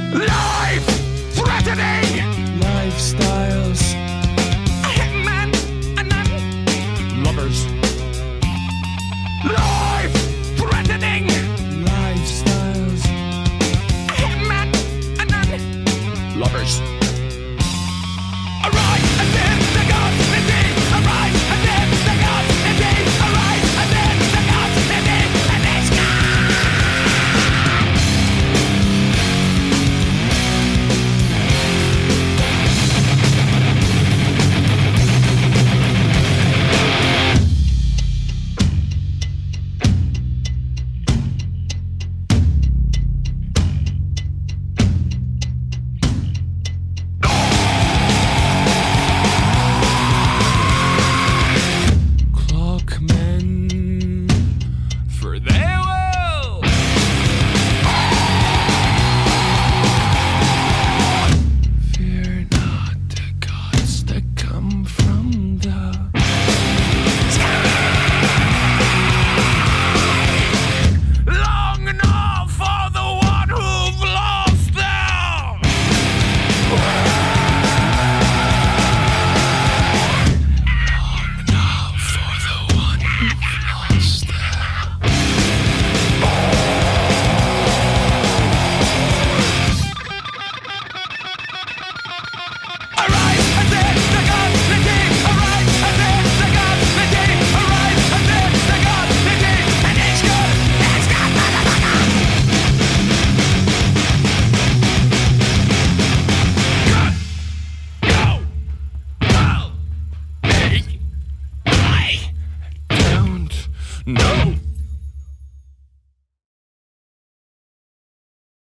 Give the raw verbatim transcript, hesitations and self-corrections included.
Life-threatening lifestyles. A hitman, a nun, lovers. Life-threatening Lifestyles. A hitman, a nun, lovers. Arise and then the gods indeed. Arise and then the gods indeed. Arise and then the gods indeed. And it's Clockmen, for they will fear not the gods that come from the long enough for the one who've lost them. now for the one who lost them. Arise and then the gods indeed. Arise and then the gods indeed. Arise and then the gods indeed. And it's good. It's good, motherfucker. Good. Go. Well. Me. I Don't know